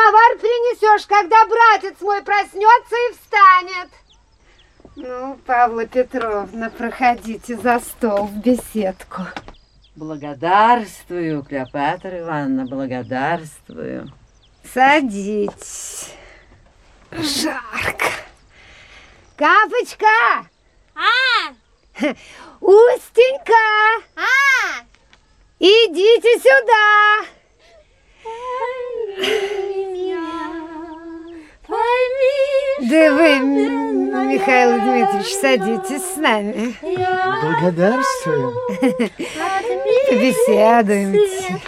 самовар принесешь, когда братец мой проснется и встанет. Ну, Павла Петровна, проходите за стол в беседку. Благодарствую, Клеопатра Ивановна, благодарствую. Садитесь. Жарко. Капочка! Устенька! Идите сюда! Да вы, Михаил Дмитриевич, садитесь с нами. Благодарствую. Побеседуемте.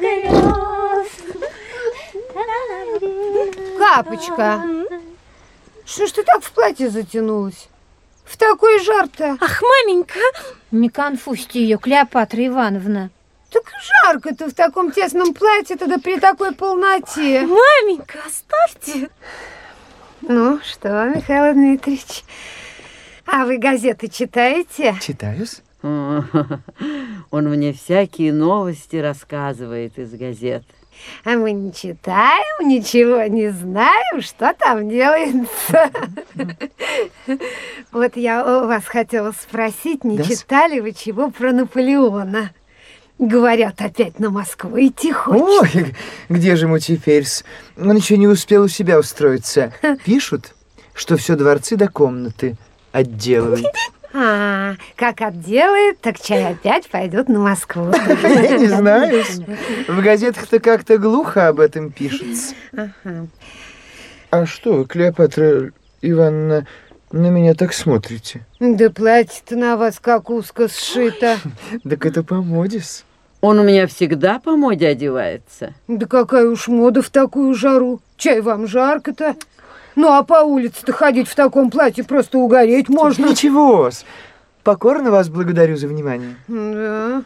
Капочка, что ж ты так в платье затянулась? В такой жар-то. Ах, маменька! Не конфузьте ее, Клеопатра Ивановна. Так жарко-то в таком тесном платье, тогда при такой полноте. Маменька, оставьте. Ну что, Михаил Дмитриевич, а вы газеты читаете? Читаюсь. Он мне всякие новости рассказывает из газет. А мы не читаем, ничего не знаем, что там делается. Вот я у вас хотела спросить, не читали вы чего про Наполеона? Говорят, опять на Москву идти хочет. Ой, где же ему теперь? Он еще не успел у себя устроиться. Пишут, что все дворцы до комнаты отделывает. А, как отделает, так чай опять пойдет на Москву. Я не знаю. В газетах-то как-то глухо об этом пишется. А что вы, Клеопатра Ивановна, на меня так смотрите? Да платье-то на вас как узко сшито. Так это по моде-с. Он у меня всегда по моде одевается. Да какая уж мода в такую жару. Чай вам жарко-то. Ну, а по улице-то ходить в таком платье просто угореть можно. Ничего-с. Покорно вас благодарю за внимание. Да.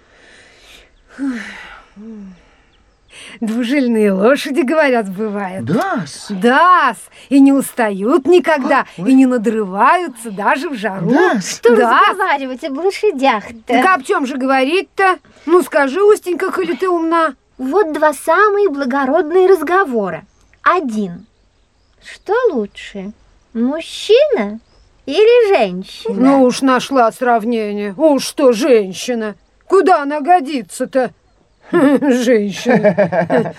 Двужильные лошади, говорят, бывают. Да-с. Да-с. И не устают никогда, и не надрываются даже в жару. Да-с. Что разговаривать об лошадях-то? Так об чем же говорить-то? Ну, скажи, Устенька, коли ты умна. Вот два самые благородные разговора. Один. Что лучше, мужчина или женщина? Ну уж нашла сравнение. Уж что женщина. Куда она годится-то? Женщина.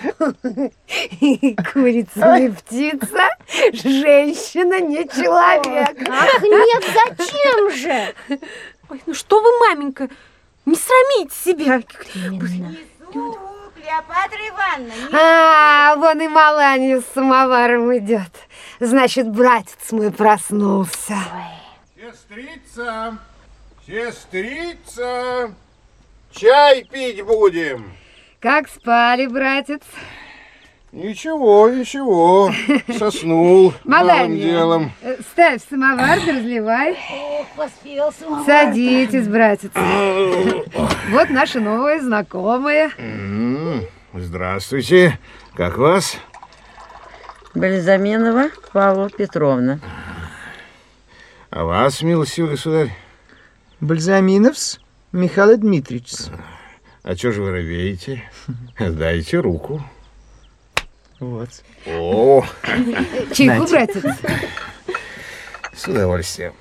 Курица не птица, женщина не человек. Ах, нет, зачем же? Ой, ну что вы, маменька, не срамите себя. Именно. Клеопатра Ивановна, А, вон и Маланья с самоваром идет. Значит, братец мой проснулся. Сестрица, сестрица, чай пить будем. Как спали, братец? Ничего, ничего, соснул малым Маланья, делом. ставь самовар, да разливай. Ох, поспел самовар. Садитесь, братец. Вот наша новая знакомая. Здравствуйте, как вас? Бальзаминова Павла Петровна. А вас, милостивый государь? Бальзаминовс Михаил Дмитриевич. А чё же вы робеете? Дайте руку. Вот. О, Чайку, братец? с удовольствием.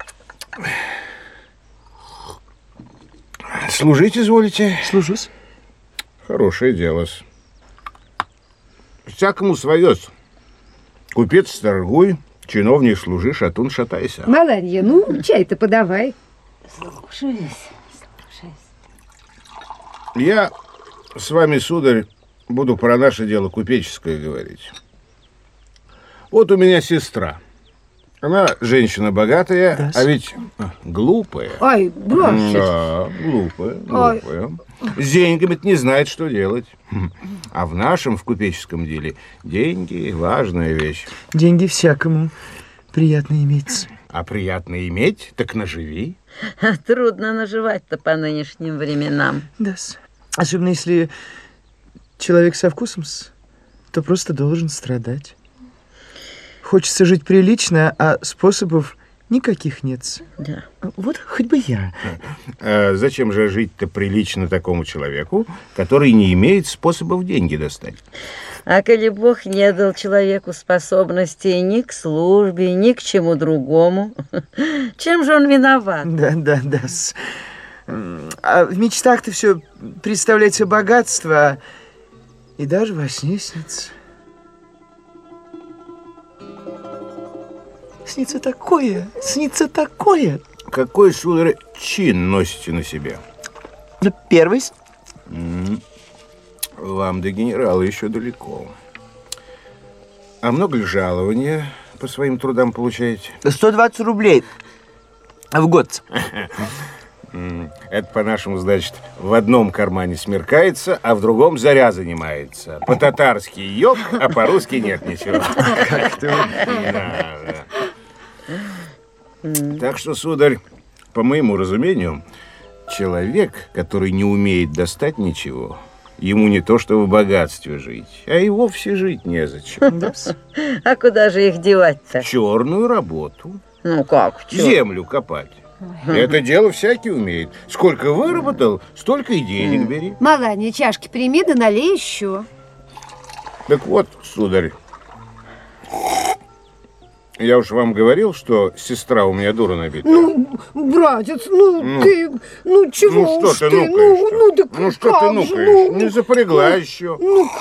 Служить изволите? Служусь. Хорошее дело-с. Всякому свое-с. Купец торгуй, чиновник служи, шатун шатайся. Маланья, ну, чай-то подавай. Слушаюсь. Я с вами, сударь, буду про наше дело купеческое говорить. Вот у меня сестра. Она женщина богатая, Да. а ведь глупая. Ай, братец. Да, глупая. С деньгами-то не знает, что делать. А в нашем, в купеческом деле, деньги – важная вещь. Деньги всякому приятно иметь. А приятно иметь, так наживи. Трудно наживать-то по нынешним временам. Да-с. Особенно если человек со вкусом, то просто должен страдать. Хочется жить прилично, а способов никаких нет. Да. Вот хоть бы я. А зачем же жить-то прилично такому человеку, который не имеет способов деньги достать? А коли Бог не дал человеку способностей ни к службе, ни к чему другому, чем же он виноват? Да. А в мечтах-то все представляется богатство, и даже во сне снится. Снится такое. Какой, сударь, чин носите на себе? Ну, первый. Вам до генерала еще далеко. А много ли жалования по своим трудам получаете? 120 рублей в год. Это, по-нашему, значит, в одном кармане смеркается, а в другом заря занимается. По-татарски йог, а по-русски нет ничего. Как-то. Да. Так что, сударь, по моему разумению, человек, который не умеет достать ничего, ему не то, что в богатстве жить, а и вовсе жить незачем. А куда же их девать-то? Черную работу. Ну как? Чё? Землю копать. Это дело всякий умеет. Сколько выработал, столько и денег бери. Маланья, чашки прими, да налей еще. Так вот, сударь, я уж вам говорил, что сестра у меня дура набита. Ну, братец, ты, чего Ну, уж что ты, ты нукаешь-то? так Ну, что ты как же, нукаешь? Не запрягла еще.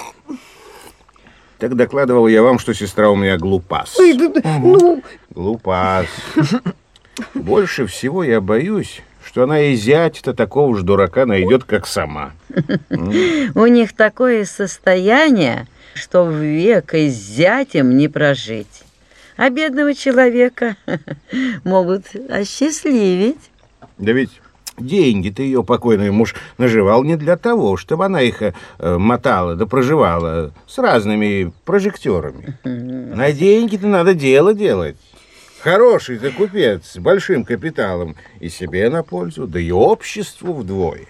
Так докладывал я вам, что сестра у меня глупас. Глупас. Больше всего я боюсь, что она и зять-то такого же дурака найдет, как сама. У них такое состояние, что век и с зятем не прожить. А бедного человека могут осчастливить. Да ведь деньги-то ее покойный муж наживал не для того, чтобы она их мотала да проживала с разными прожекторами. На деньги-то надо дело делать. Хороший ты купец с большим капиталом и себе на пользу, да и обществу вдвое.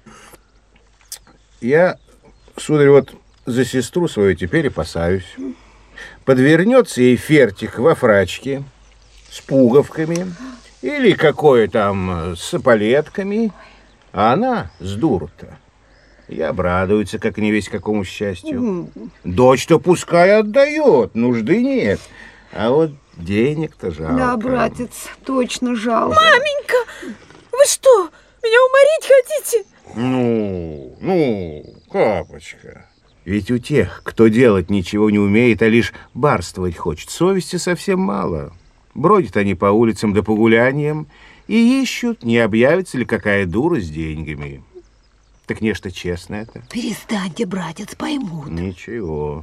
Я, сударь, вот за сестру свою теперь опасаюсь. Подвернется ей фертик во фрачке с пуговками или какое там с эполетками, а она с дуру-то и обрадуется, как не весь какому счастью. Дочь-то пускай отдает, нужды нет, а вот денег-то жалко. Да, братец, точно жалко. Маменька, вы что, меня уморить хотите? Ну, Капочка. Ведь у тех, кто делать ничего не умеет, а лишь барствовать хочет, совести совсем мало. Бродят они по улицам да по гуляниям и ищут, не объявится ли какая дура с деньгами. Так нечто честно это. Перестаньте, братец, поймут. Ничего.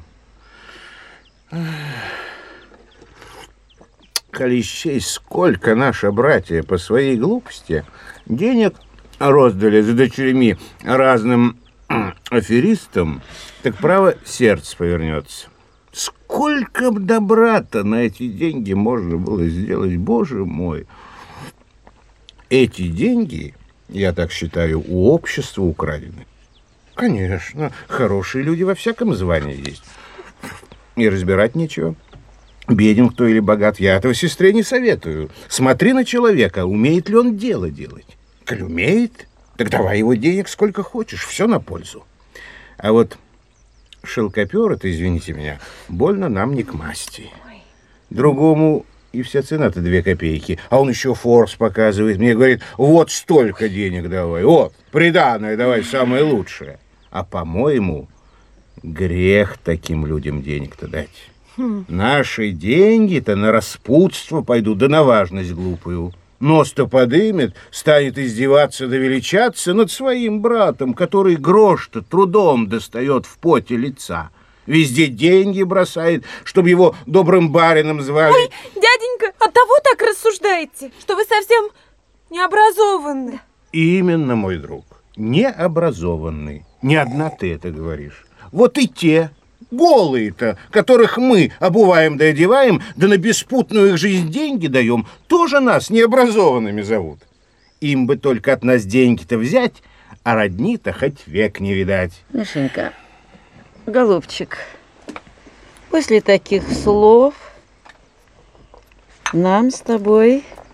Коли счесть, сколько наши братья по своей глупости денег роздали за дочерьми разным аферистам, так право сердце повернется. Сколько б добра-то на эти деньги можно было сделать, боже мой. Эти деньги, я так считаю, у общества украдены. Конечно, хорошие люди во всяком звании есть. И разбирать нечего. Беден кто или богат, я этого сестре не советую. Смотри на человека, умеет ли он дело делать. Коль умеет, так давай его денег сколько хочешь, все на пользу. А вот шелкопер, это, извините меня, больно нам не к масти. Другому и вся цена-то 2 копейки, а он еще форс показывает. Мне говорит, вот столько денег давай, вот, приданое давай, самое лучшее. А, по-моему, грех таким людям денег-то дать. Наши деньги-то на распутство пойдут, да на важность глупую. Нос-то подымет, станет издеваться да величаться над своим братом, который грош-то трудом достает в поте лица. Везде деньги бросает, чтобы его добрым барином звали. Ой, дяденька, оттого так рассуждаете, что вы совсем необразованны. Именно, мой друг, необразованный. Не одна ты это говоришь. Вот и те, голые-то, которых мы обуваем да одеваем, да на беспутную их жизнь деньги даем, тоже нас необразованными зовут. Им бы только от нас деньги-то взять, а родни-то хоть век не видать. Мишенька, голубчик, после таких слов нам с тобой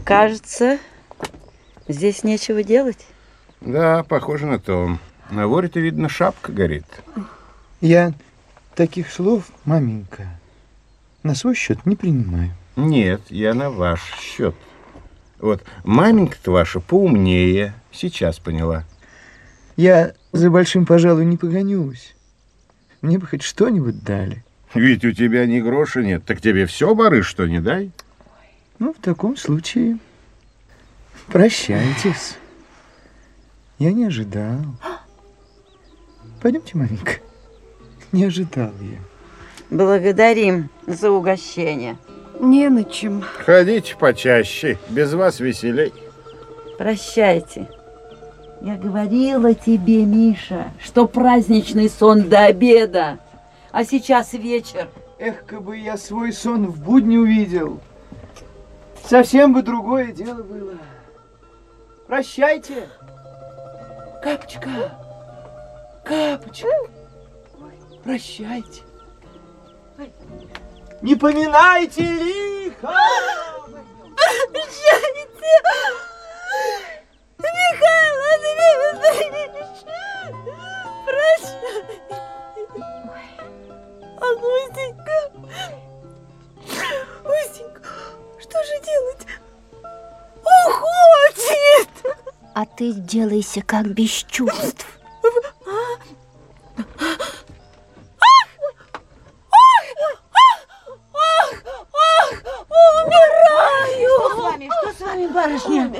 Кажется, здесь нечего делать. Да, похоже на то. На воре-то, видно, шапка горит. Я таких слов, маменька, на свой счет не принимаю. Нет, я на ваш счет. Вот, маменька-то ваша поумнее, сейчас поняла. Я за большим, пожалуй, не погонюсь. Мне бы хоть что-нибудь дали. Ведь у тебя ни гроша нет, так тебе все, барыш, что не дай. Ну, в таком случае прощайтесь. Я не ожидал. Пойдемте, маменька. Не ожидал я. Благодарим за угощение. Не на чем. Ходите почаще, без вас веселей. Прощайте. Я говорила тебе, Миша, что праздничный сон до обеда, а сейчас вечер. Эх, как бы я свой сон в будни увидел. Совсем бы другое дело было. Прощайте. Капочка. Капочка. Прощайте. Не поминайте лихо! Михаил Андреевич! Прощай! А Лусенька? Лусенька, что же делать? Уходит! А ты сделайся как без чувств. Что с вами, барышня?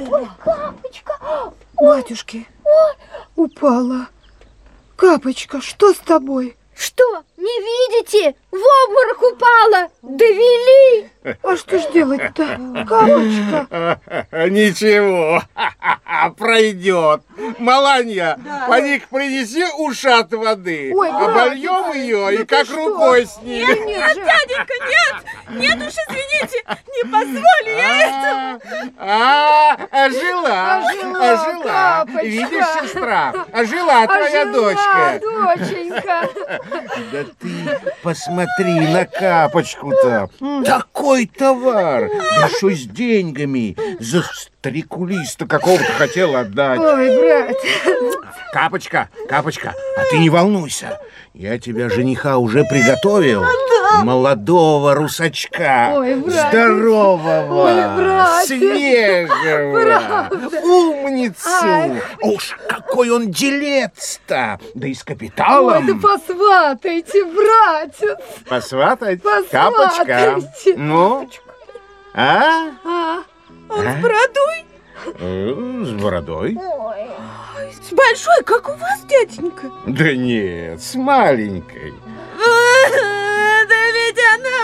Батюшки, упала. Капочка, что с тобой? Что, не видите? В обморок упала! Довели! А что ж делать-то? Капочка. Ничего, пройдет. Маланья, поди-ка принеси ушат воды. Ой, обольем братец, ее ну и ты как что? рукой снимем. Нет, дяденька, нет! Нет уж, извините, не позволю я этого! Ожила. Капочка. Видишь, сестра, ожила твоя Ожила, дочка. доченька. Да ты посмотри на Капочку-то. Такой товар. Да еще с деньгами. За старикулиста какого-то хотел отдать. Ой, брат. Капочка, а ты не волнуйся. Я тебя жениха уже приготовил. Молодого русачка. Ой, братец. Здорового. Ой, братец. Свежего. Правда. Умницу. Ай. Уж какой он делец-то. Да и с капиталом. Ой, да посватайте, братец. Посватать? Посватайте. Капочка. Ну? А? С бородой? С бородой? С большой, как у вас, дяденька? Да нет, с маленькой. Да ведь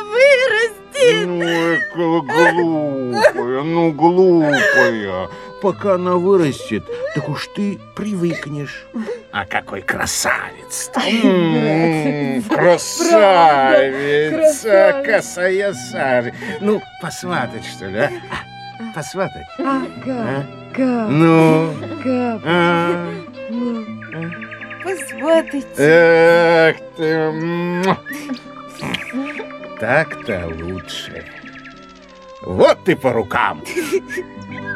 она вырастет! Глупая. Пока она вырастет, так уж ты привыкнешь. А какой красавец-то! Красавица, косая сажа. Ну, посватать, что ли, а? Посватать? Ага, Кап, Ну? Кап. Ну. Посватайте. Эх ты! Так-то лучше. Вот ты по рукам.